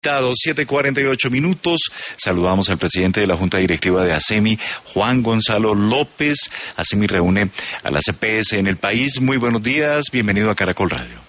conectados, 7:48. Saludamos al presidente de la Junta Directiva de ASEMI, Juan Gonzalo López. ASEMI reúne a las EPS en el país. Muy buenos días, bienvenido a Caracol Radio.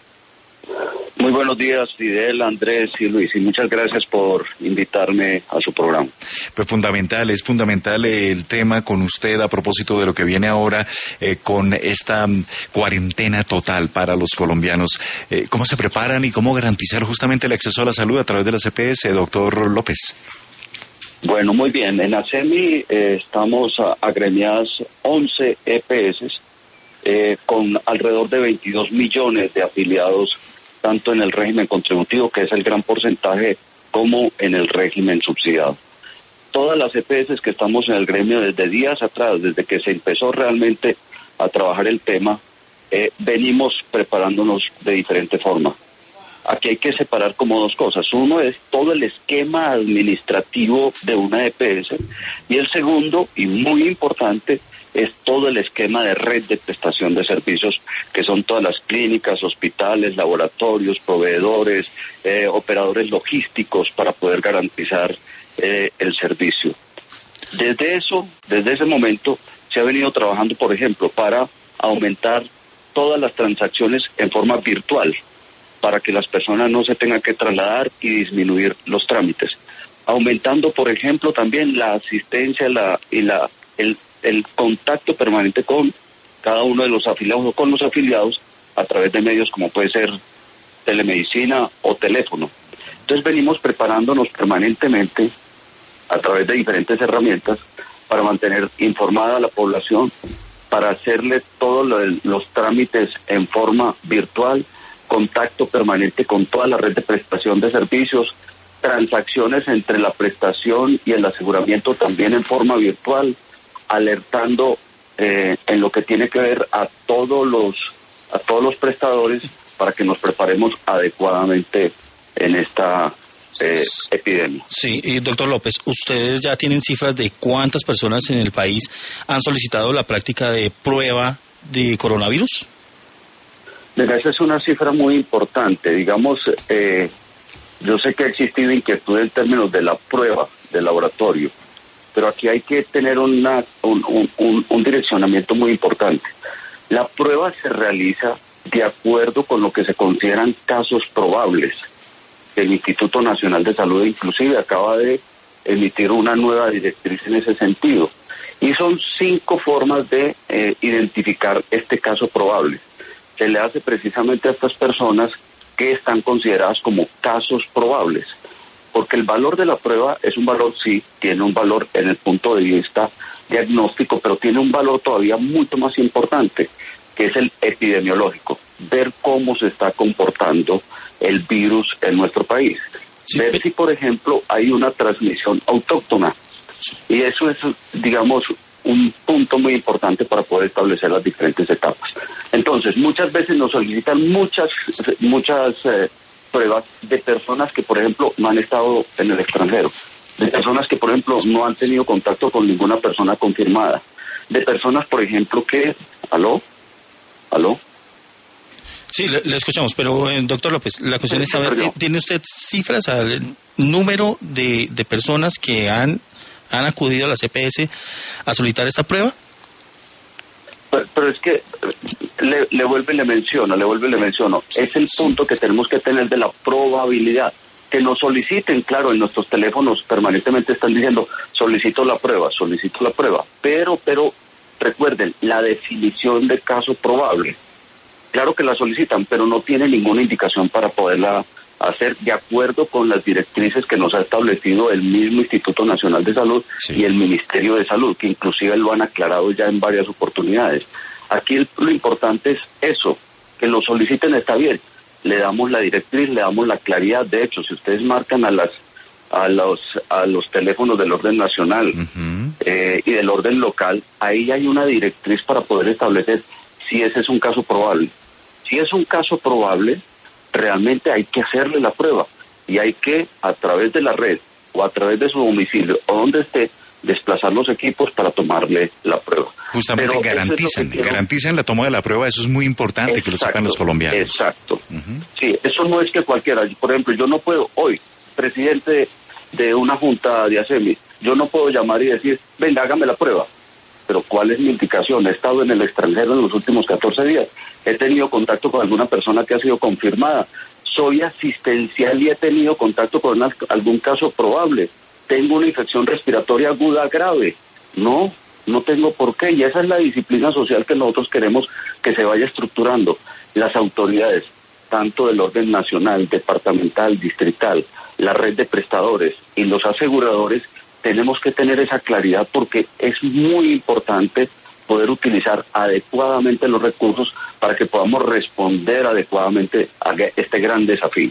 Muy buenos días, Fidel, Andrés y Luis, y muchas gracias por invitarme a su programa. Pues es fundamental el tema con usted a propósito de lo que viene ahora con esta cuarentena total para los colombianos. ¿Cómo se preparan y cómo garantizar justamente el acceso a la salud a través de las EPS, doctor López? Bueno, muy bien. En ASEMI estamos agremiadas 11 EPS con alrededor de 22 millones de afiliados, tanto en el régimen contributivo, que es el gran porcentaje, como en el régimen subsidiado. Todas las EPS que estamos en el gremio desde días atrás, desde que se empezó realmente a trabajar el tema, venimos preparándonos de diferente forma. Aquí hay que separar como dos cosas. Uno es todo el esquema administrativo de una EPS, y el segundo, y muy importante, es todo el esquema de red de prestación de servicios, que son todas las clínicas, hospitales, laboratorios, proveedores, operadores logísticos, para poder garantizar el servicio. Desde ese momento, se ha venido trabajando, por ejemplo, para aumentar todas las transacciones en forma virtual, para que las personas no se tengan que trasladar y disminuir los trámites. Aumentando, por ejemplo, también la asistencia el contacto permanente con cada uno de los afiliados o con los afiliados a través de medios como puede ser telemedicina o teléfono. Entonces venimos preparándonos permanentemente a través de diferentes herramientas para mantener informada a la población, para hacerle todos los trámites en forma virtual, contacto permanente con toda la red de prestación de servicios, transacciones entre la prestación y el aseguramiento también en forma virtual, alertando en lo que tiene que ver a todos los prestadores para que nos preparemos adecuadamente en esta epidemia. Sí, doctor López, ¿ustedes ya tienen cifras de cuántas personas en el país han solicitado la práctica de prueba de coronavirus? Mira, esa es una cifra muy importante. Digamos, yo sé que ha existido inquietud en términos de la prueba del laboratorio, pero aquí hay que tener un direccionamiento muy importante. La prueba se realiza de acuerdo con lo que se consideran casos probables. El Instituto Nacional de Salud inclusive acaba de emitir una nueva directriz en ese sentido. Y son 5 formas de identificar este caso probable. Se le hace precisamente a estas personas que están consideradas como casos probables, porque el valor de la prueba es un valor, sí, tiene un valor en el punto de vista diagnóstico, pero tiene un valor todavía mucho más importante, que es el epidemiológico, ver cómo se está comportando el virus en nuestro país, sí, ver si, por ejemplo, hay una transmisión autóctona, y eso es, digamos, un punto muy importante para poder establecer las diferentes etapas. Entonces, muchas veces nos solicitan muchas pruebas de personas que, por ejemplo, no han estado en el extranjero, de personas que, por ejemplo, no han tenido contacto con ninguna persona confirmada, de personas, por ejemplo, que... ¿Aló? Sí, le escuchamos, pero doctor López, la cuestión es saber, ¿tiene usted cifras al número de personas que han acudido a las EPS a solicitar esta prueba? Pero es que le vuelvo y le menciono. Es el punto que tenemos que tener de la probabilidad. Que nos soliciten, claro, en nuestros teléfonos permanentemente están diciendo, solicito la prueba. Pero recuerden, la definición de caso probable. Claro que la solicitan, pero no tiene ninguna indicación para poderla hacer de acuerdo con las directrices que nos ha establecido el mismo Instituto Nacional de Salud, sí, y el Ministerio de Salud, que inclusive lo han aclarado ya en varias oportunidades. Aquí lo importante es eso, que lo soliciten está bien, le damos la directriz, le damos la claridad. De hecho, si ustedes marcan a los teléfonos del orden nacional y del orden local, ahí hay una directriz para poder establecer si ese es un caso probable. Si es un caso probable, realmente hay que hacerle la prueba y hay que, a través de la red o a través de su domicilio o donde esté, desplazar los equipos para tomarle la prueba. Justamente garantizan la toma de la prueba, eso es muy importante. Exacto, que lo sepan los colombianos. Exacto. Sí, eso no es que cualquiera, por ejemplo, yo no puedo hoy presidente de una junta de ASEMI. Yo no puedo llamar y decir, venga, hágame la prueba. Pero ¿cuál es mi indicación? He estado en el extranjero en los últimos 14 días. He tenido contacto con alguna persona que ha sido confirmada. Soy asistencial y he tenido contacto con algún caso probable. Tengo una infección respiratoria aguda grave. No tengo por qué. Y esa es la disciplina social que nosotros queremos que se vaya estructurando. Las autoridades, tanto del orden nacional, departamental, distrital, la red de prestadores y los aseguradores, tenemos que tener esa claridad porque es muy importante poder utilizar adecuadamente los recursos para que podamos responder adecuadamente a este gran desafío.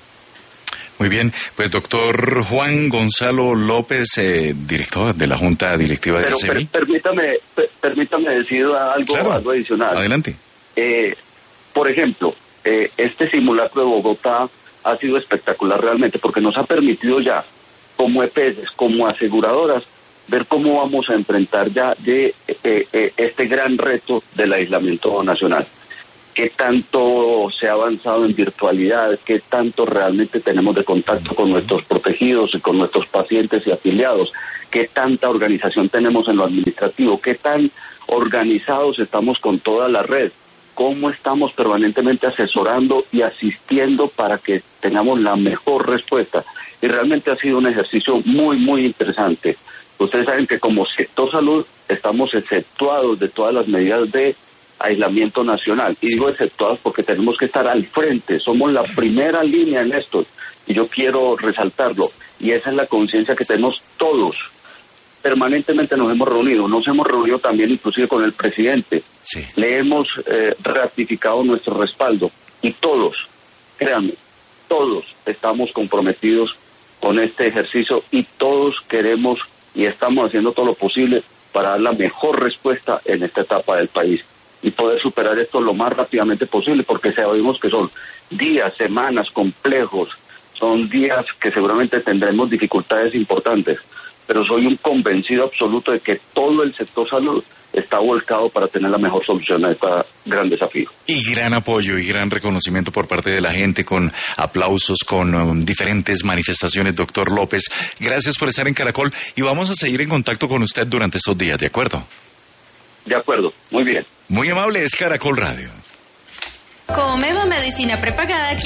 Muy bien, pues doctor Juan Gonzalo López, director de la Junta Directiva de ASEMI. Permítame decir algo adicional. Adelante. Por ejemplo, este simulacro de Bogotá ha sido espectacular realmente porque nos ha permitido ya, como EPS, como aseguradoras, ver cómo vamos a enfrentar ya este gran reto del aislamiento nacional. Qué tanto se ha avanzado en virtualidad, qué tanto realmente tenemos de contacto con nuestros protegidos y con nuestros pacientes y afiliados, qué tanta organización tenemos en lo administrativo, qué tan organizados estamos con toda la red, cómo estamos permanentemente asesorando y asistiendo para que tengamos la mejor respuesta. Y realmente ha sido un ejercicio muy, muy interesante. Ustedes saben que como sector salud estamos exceptuados de todas las medidas de aislamiento nacional. Y digo exceptuados porque tenemos que estar al frente. Somos la primera línea en esto. Y yo quiero resaltarlo. Y esa es la conciencia que tenemos todos. Permanentemente nos hemos reunido también inclusive con el presidente. Sí. Le hemos ratificado nuestro respaldo. Y todos, créanme, todos estamos comprometidos con este ejercicio y todos queremos y estamos haciendo todo lo posible para dar la mejor respuesta en esta etapa del país y poder superar esto lo más rápidamente posible, porque sabemos que son días, semanas complejos, son días que seguramente tendremos dificultades importantes, pero soy un convencido absoluto de que todo el sector salud está volcado para tener la mejor solución a este gran desafío. Y gran apoyo y gran reconocimiento por parte de la gente, con aplausos, con diferentes manifestaciones, doctor López. Gracias por estar en Caracol y vamos a seguir en contacto con usted durante estos días, ¿de acuerdo? De acuerdo, muy bien. Muy amable, es Caracol Radio. Comeva Medicina Prepagada.